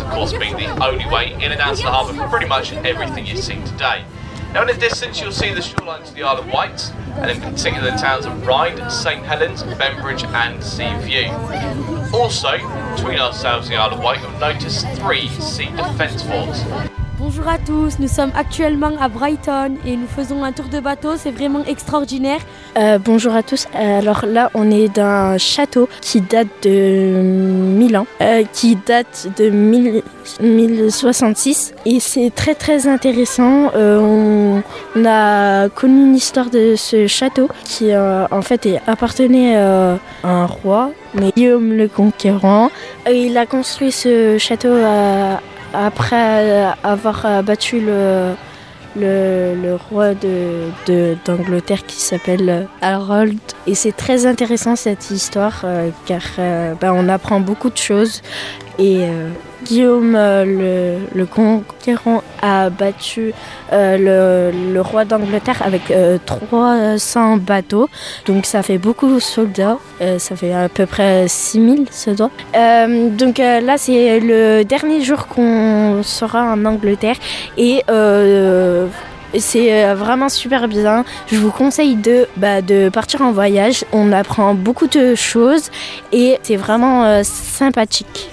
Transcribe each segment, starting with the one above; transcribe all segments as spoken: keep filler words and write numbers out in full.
this of course being the only way in and out of the harbour for pretty much everything you've seen today. Now in the distance you'll see the shoreline to the Isle of Wight, and in particular the towns of Ryde, Saint Helens, Bembridge and Seaview. Also, between ourselves and the Isle of Wight, you'll notice three sea defence forts. Bonjour à tous, nous sommes actuellement à Brighton et nous faisons un tour de bateau, c'est vraiment extraordinaire. Euh, bonjour à tous, alors là on est dans un château qui date de mille ans, euh, qui date de mille soixante-six et c'est très très intéressant. Euh, on, on a connu une histoire de ce château qui euh, en fait appartenait euh, à un roi, mais Guillaume le Conquérant. Et il a construit ce château à après avoir battu le, le, le roi de, de, d'Angleterre qui s'appelle Harold. Et c'est très intéressant cette histoire euh, car euh, ben, on apprend beaucoup de choses. Et euh, Guillaume euh, le, le Conquérant a battu euh, le, le roi d'Angleterre avec euh, trois cents bateaux. Donc ça fait beaucoup de soldats, euh, ça fait à peu près six mille soldats. Euh, donc euh, là c'est le dernier jour qu'on sera en Angleterre et euh, c'est vraiment super bien. Je vous conseille de, bah, de partir en voyage. On apprend beaucoup de choses et c'est vraiment euh, sympathique.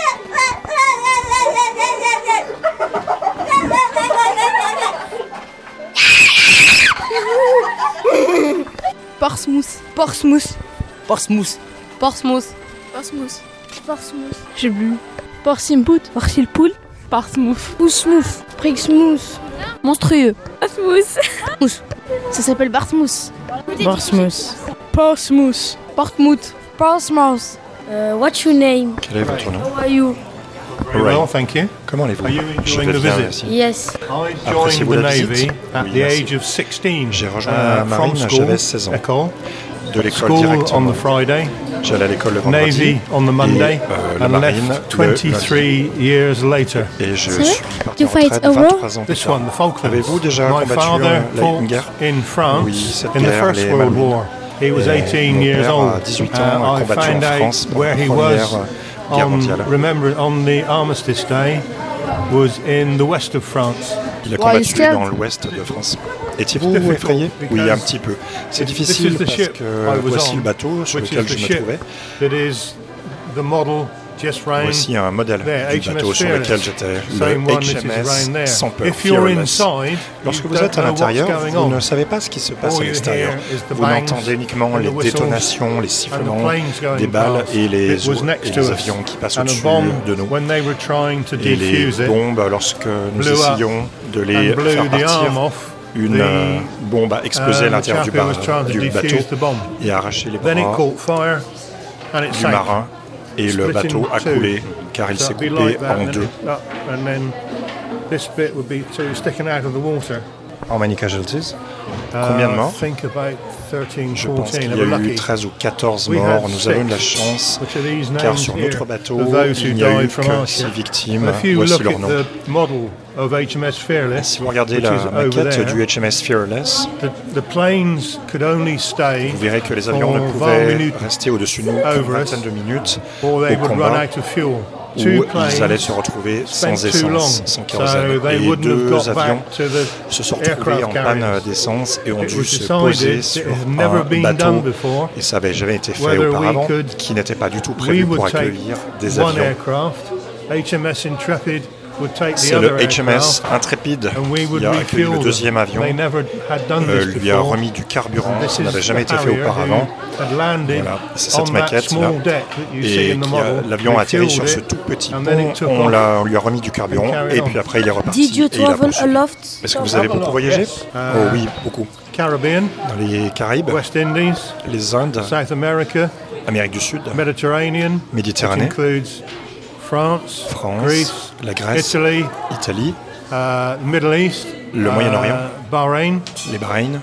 Portsmouth, Portsmouth, Portsmouth, Portsmouth, Portsmouth, Portsmouth, j'ai bu. Portsmouth, Portsmouth, Portsmouth, Portsmouth, Portsmouth, monstrueux. Portsmouth, ça s'appelle Portsmouth. Portsmouth. Portsmouth, Portsmouth, Portsmouth. Uh, what's your name? Quel est votre nom? How are you? Very well, thank you. Comment allez-vous? Are you Je enjoying vais the bien, visit? merci. Yes. I Appréciez-vous joined the la Navy visite? at Oui, the merci. age of sixteen. J'ai rejoint uh, la marine, from j'avais school, seize ans. école, De l'école school directement. on the Friday, J'allais à l'école le vendredi. Navy on the Monday, et, euh, la and marine left le twenty-three years later. lundi. Et je Sir, suis parti you en fight retraite a war? vingt-trois ans plus This tard. one, the Falklands. Avez-vous déjà My combattu father euh, la, fought une guerre? in France Oui, cette in the guerre, First les World Malouines. War. He was Et eighteen mon years père, old. à dix-huit ans, Uh, a I combattu en found France out pendant where la he Première was Guerre on, mondiale. remember, on the Armistice Day was in the west of France. Il a Why combattu you scared? dans l'ouest de France. Étiez-vous difficult effrayé? Oui, because un petit peu. C'est this difficile is the parce ship que I was voici on, le bateau sur which lequel is je the me ship trouvais. that is the model just rain. Voici un modèle There, du H M S bateau sur Fearless. lequel j'étais, Same le one that is H M S around there. sans peur, If you're Fearless. inside, Lorsque you vous don't êtes à know what's l'intérieur, going vous on. ne savez pas ce qui se passe All à you l'extérieur. hear is the Vous bangs n'entendez uniquement and les the whistles détonations, les and sifflements the planes going des balles past. et les, It was ou- next et to les us. avions qui passent And a au-dessus bomb, de nous. when they were trying to Et les defuse it, bombes, lorsque nous blew up essayions de les and blew faire the arm partir, off, une the, euh, bombe a explosé à uh, l'intérieur the du, chap who bar- was trying to du bateau defuse the bomb. et a arraché les Then it bras caught fire and it du sank. marin et le Split in bateau a two. coulé car il So s'est it'd be coupé like that, en and deux. then up, and then this bit would be two sticking out of the water. How many casualties? Combien de Uh, morts? I think about thirteen, Je pense fourteen. qu'il They y a were eu lucky. treize ou quatorze We morts. had Nous avons eu de la six, chance which are these car names sur here notre bateau, of those who il n'y a eu died from que our six ship. victimes. If you Voici look leurs at noms. the model of H M S Fearless, Si vous regardez which la is over maquette there, du H M S Fearless, the, the planes could only stay vous verrez que les avions ne for vingt pouvaient minutes rester au-dessus de nous qu'une over us, vingtaine de minutes or they au would run combat out of fuel. où Two ils allaient se planes retrouver sans spent too long, essence, sans so kérosène. they Et wouldn't have deux got avions back to the se sont retrouvés en aircraft panne carriers. d'essence et ont It dû was se poser decided sur it had never un been bateau done before, et ça n'avait jamais été fait whether we auparavant, could- qui n'était pas du tout we prévu pour would take accueillir des one avions. aircraft, H M S Intrepid would take the C'est other le H M S aircraft, Intrépide and we would qui a accueilli le refuel deuxième them. avion, They never had done euh, this lui a before. remis du carburant, This ça is n'avait jamais the été fait Harrier auparavant. who had landed Voilà, c'est on cette that maquette là. small deck that you see Et in the qui a- model, l'avion a atterri sur refueled ce it, tout petit and then it pont, took on, off. l'a- on lui a remis du carburant carried et on. puis après il est reparti Did you et il a travel a poursuivi. lot? Est-ce que vous avez beaucoup voyagé? Yes. Oh Uh, oui, beaucoup. Caribbean, Dans les Caraïbes, West Indies, les Indes, South America, Amérique du Sud, Mediterranean, which Méditerranée, includes France, France, Greece, la Grèce, Italy, Italie, uh, Middle East, Le uh, Moyen-Orient. Bahrain, les Bahreïn,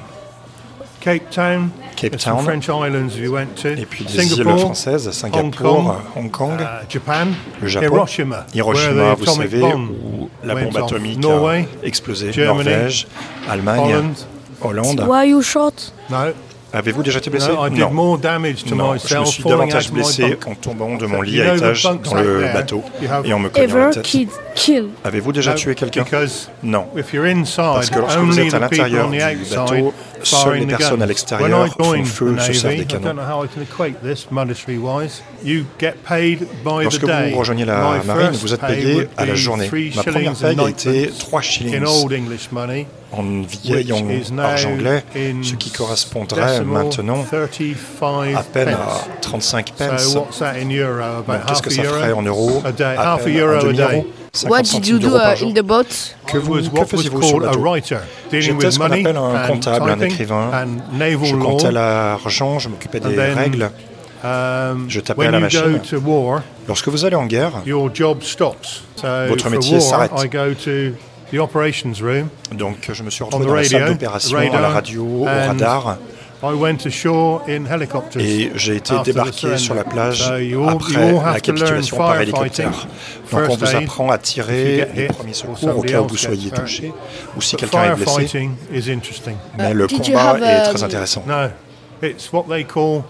Cape Town, Cape there's some Town, French islands we went to, et puis des îles Singapore, françaises, Singapour, Hong Kong, Hong Kong, uh, Japan, le Japon, Hiroshima, Hiroshima, where the vous atomic savez, bomb où la went bombe off. atomique Norway, a explosé, Germany, Norvège, Allemagne, Holland. Hollande. Why you shot? No, Avez-vous déjà été blessé? No, I did Non. more damage to Non, je me myself suis falling davantage out of my blessé bunk. en tombant de mon lit You à know the étage bunks dans out le there, bateau you have et en me cognant la Ever tête. killed, kill. Avez-vous déjà No, tué quelqu'un? because Non. if you're inside, Parce que lorsque vous only êtes à the people l'intérieur on the du outside bateau, seules firing les the personnes à guns. l'extérieur When I font joined feu, the se servent Navy, des I don't canons. know how I can equate this monetary-wise. You get paid by Lorsque the day. vous rejoignez la My marine, first vous êtes pay payé would à la be journée. three Ma première shillings paye a and été ninepence trois in shillings old English money, en vieil which is now argent anglais, in ce qui correspondrait decimal maintenant thirty-five à peine à pence. trente-cinq So pence. what's that in euro? About Donc qu'est-ce half que a ça ferait en euro euros? a day. À Half a peine euro un a demi-euro, day. cinquante What did centimes you do d'euros par uh, jour. in the boat? Que, I vous, was que what was faisiez-vous sur called le a bateau? writer, dealing J'étais with ce qu'on money appelle un and comptable, un typing écrivain. and naval Je law. comptais l'argent, je m'occupais And des then, règles. Um, Je tapais à when la you machine. go to war, Lorsque vous allez en guerre, your job stops. So Votre for métier war, s'arrête. I go to the operations room donc je me suis on retrouvé the dans la salle radio, d'opération, radar, à la radio, au and radar, I went ashore in helicopters. et j'ai été after the débarqué sur la surrender. plage So you all, you après all la have to learn capitulation par firefighting, hélicoptère. Donc on first vous aid, apprend à if you tirer get les hit premiers or secours au somebody cas où else vous gets soyez hurt. touché ou si But quelqu'un est blessé. firefighting is interesting. Mais le Did you combat have, est um, très intéressant. No, it's what they call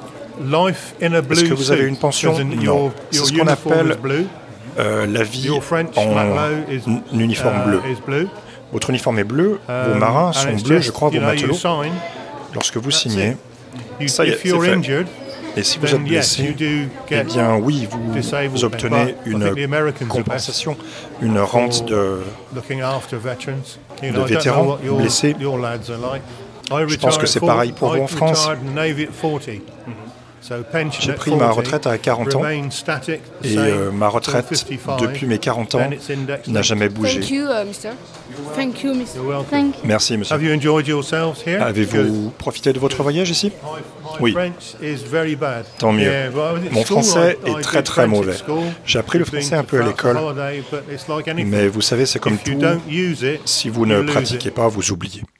life in a blue Est-ce que vous avez suit. une pension? As in Non. your, C'est your ce qu'on uniform appelle is blue. Euh, la vie Your French en matelot is, n- uniforme uh, bleu. is blue. Votre uniforme est bleu, vos Um, marins and sont it's bleus, just, je crois, vos you know, you matelots. sign, Lorsque vous that's signez, it. You, ça y est, if you're c'est fait. injured, Et si vous then êtes yes, you blessé, do eh get bien oui, disabled vous pay. obtenez But I une think the Americans are best compensation, une rente de... looking after veterans. You de know, I don't vétérans know what your, blessés. your lads are like. I Je pense que retired c'est at pareil pour forty. vous en France. I retired in the Navy at forty. So pension J'ai at pris ma forty retraite à quarante ans remains static, the et same euh, ma till retraite fifty-five, depuis mes quarante ans then it's indexed n'a up. jamais bougé. Thank you, uh, mister. Thank you, mister You're welcome. Thank Merci monsieur. Have you enjoyed yourselves here? Good. Avez-vous profité de votre voyage ici? My, my Oui. French is very bad. Tant mieux. Yeah, well, I was at Mon school, français I- I est did très très French at mauvais. school. J'ai appris le I've been français un to peu à France for l'école, holiday, but it's like anything. mais vous savez, c'est comme If you tout, don't use it, si vous you ne lose pratiquez it. pas, vous oubliez.